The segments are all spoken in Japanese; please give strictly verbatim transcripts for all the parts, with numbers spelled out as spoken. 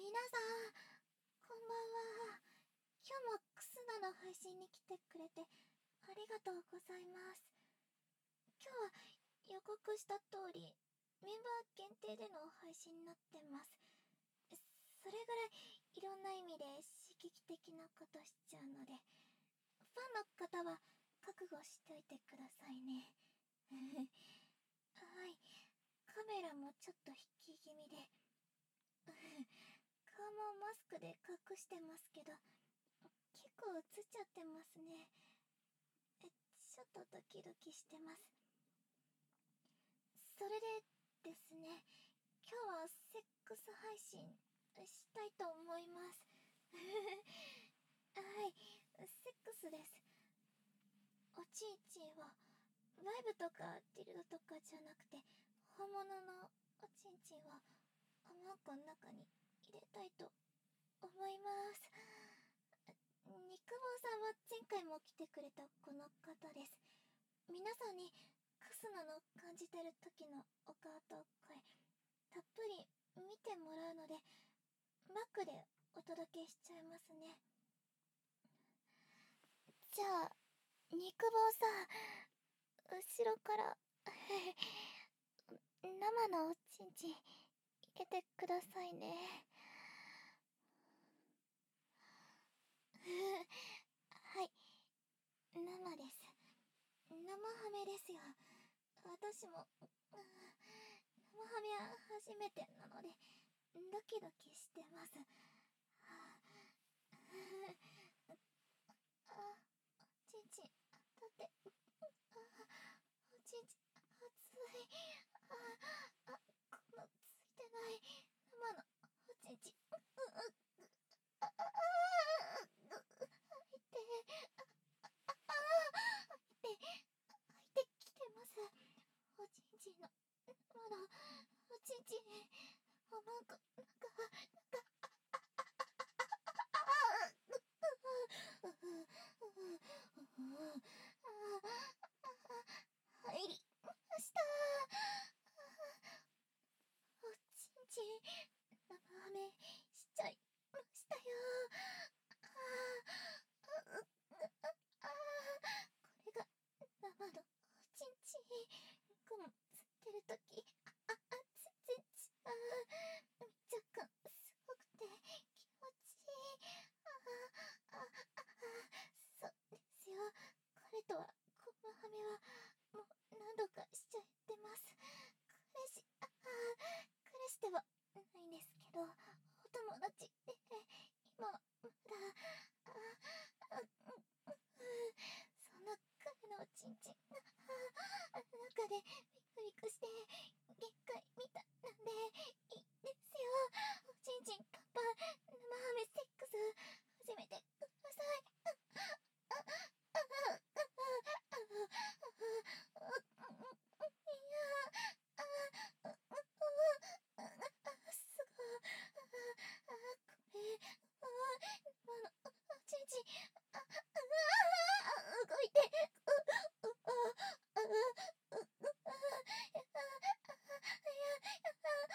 皆さん、こんばんは。今日もクスナの配信に来てくれてありがとうございます。今日は予告した通り、メンバー限定での配信になってます。それぐらいいろんな意味で刺激的なことしちゃうので、ファンの方は覚悟しておいてくださいね。はい、カメラもちょっと引き気味で、顔もマスクで隠してますけど、結構映っちゃってますね。え、ちょっとドキドキしてます。それでですね、今日はセックス配信したいと思います。はい、セックスです。おちんちんはライブとかディルドとかじゃなくて、本物のおちんちんをおまんこの中に入れたいと思います。肉棒さんは前回も来てくれたこの方です。皆さんにクスナの感じてる時のお顔と声たっぷり見てもらうので、バックでお届けしちゃいますね。じゃあ肉棒さん、後ろから生のおちんちん入れてくださいね。はい、生です。生ハメですよ。私も、うん、生ハメは初めてなのでドキドキしてます。はあ、あ、おちんちんだって、あ、おちんちん熱い。ああ、このついてない生のおちんちん、ううあああ痛て、あああ痛て、痛てきてます。おちんちんの生のおちんちん、おまんこなんかなんか入りました。おちんちん生ハメしちゃいましたよ。ああ、ああ、これが生のおちんちん。ゴムついてるとき、ああ、全然違う。若干すごくて気持ちいい。ああ、ああ、そうですよ。彼とはゴムハメはもう何度かしちゃってます。彼氏、ああ、彼氏ではないんですけど、お友達で、今はまだ、ああ、うん、そんな彼のおちんちんが、ああ、中でビクビクして限界みたいなんでいいですよ。おちんちんカッパ生ハメセックス始めてください。ああ、ああ、ああ、ああ、ああ、いや、ああ、ああ、ああ、すごい。ああ、これ、ああ、今のおちんちん、ああ、動いて、う、う、ああ、ああ、う、う、ああ、ああ、いや、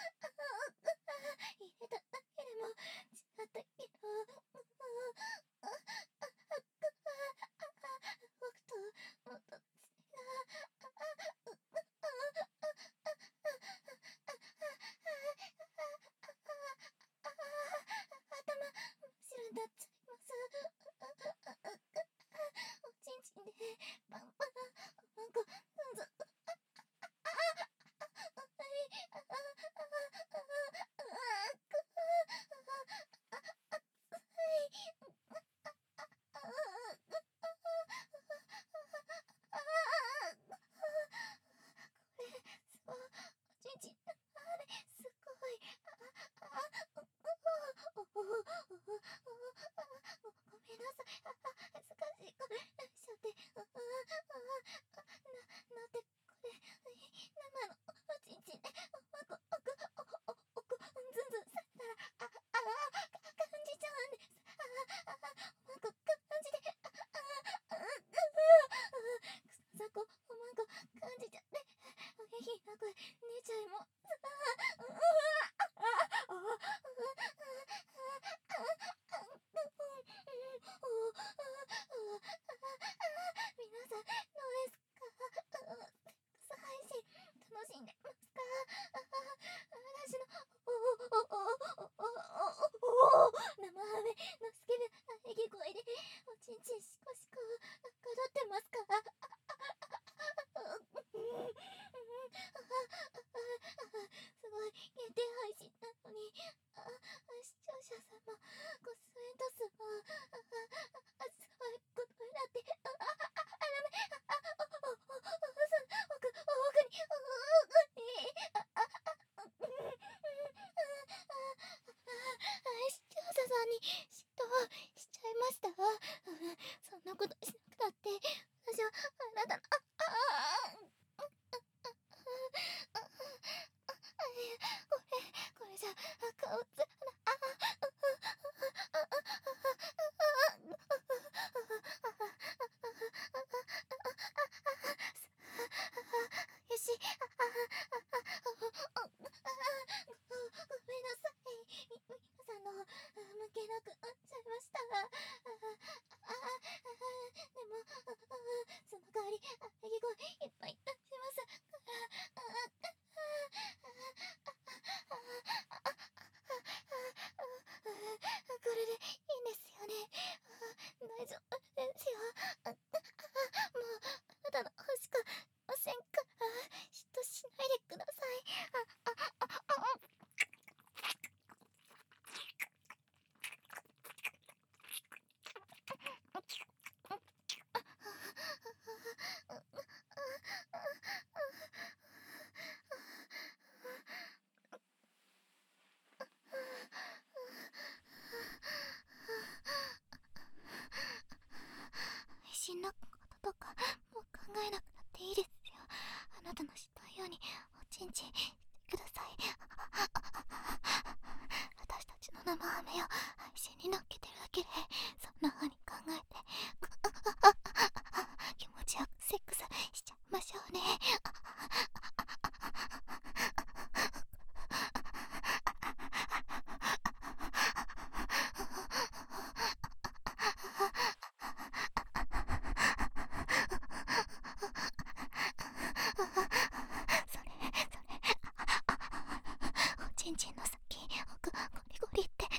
手の先をゴリゴリって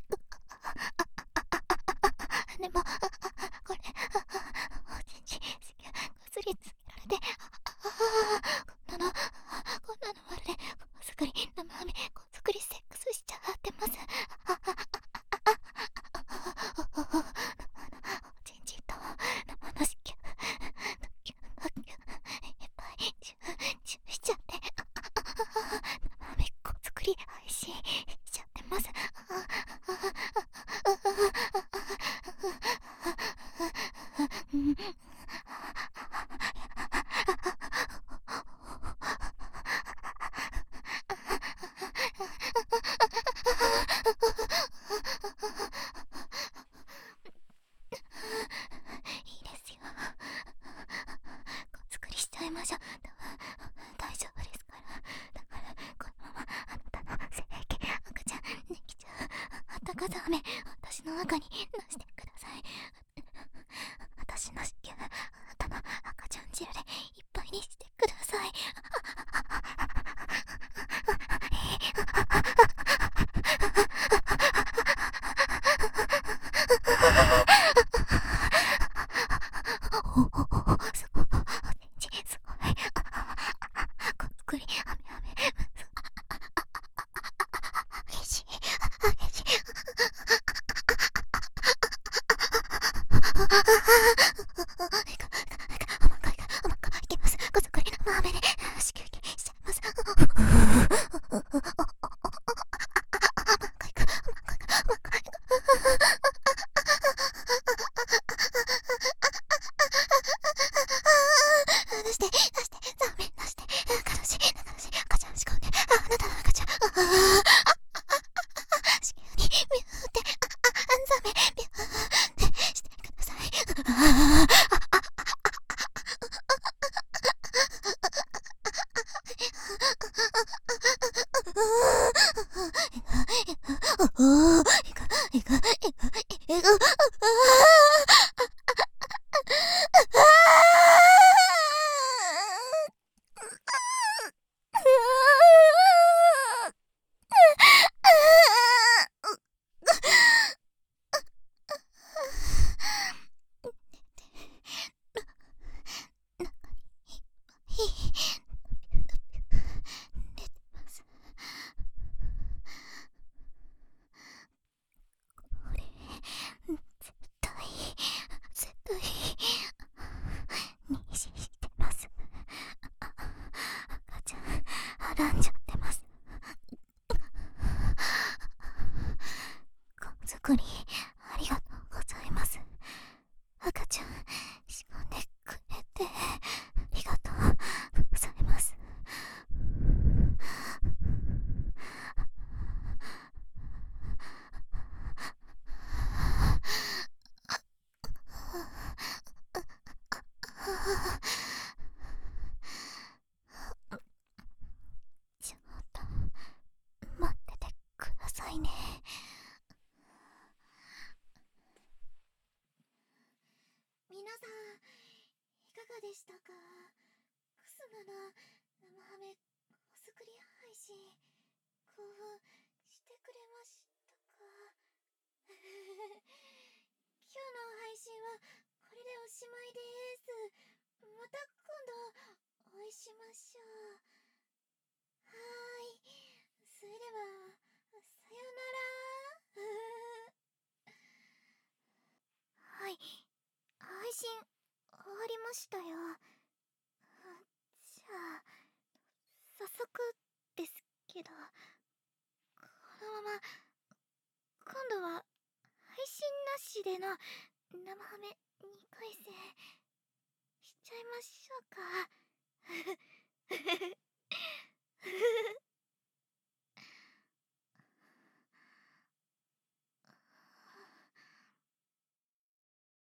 でもこれおちんちこすりつけられてこんなのこんなのまるで子作り生飴子作りセックスしちゃってます。おちんちと生の子宮ドキュドキュいっぱいチューチューしちゃって生飴子作り配信しちゃってます。うんいいですよ。子作りしちゃいましょう。大丈夫ですから。だからこのままあなたの性器赤ちゃんできちゃう。あったかざめ私の中に出してください。私の子宮あなたの赤ちゃん汁でいっぱいにしてください。すごいおちんちすごいこっくりあめあめ激しい激しいおまかいおまかいきます。こっくりあめで子宮切りしちゃいます。出して出してザメ出して悲しい悲しい赤ちゃん仕込んであなたの赤ちゃん子宮にビューってザメビューってしてください。絶対妊娠してます。赤ちゃんはらんじゃってます。子作りありがとうございます。赤ちゃん仕込んでくれてありがとうございます。ちょっと待っててくださいね。皆さんいかがでしたか？クスナの生ハメ子作り配信興奮してくれましたか？今日の配信はこれでおしまいです。また今度お会いしましょう。はーい。それではさよなら。はい。配信終わりましたよ。じゃあ早速ですけど、このまま今度は配信なしでの生ハメにかい戦しちゃいましょうか。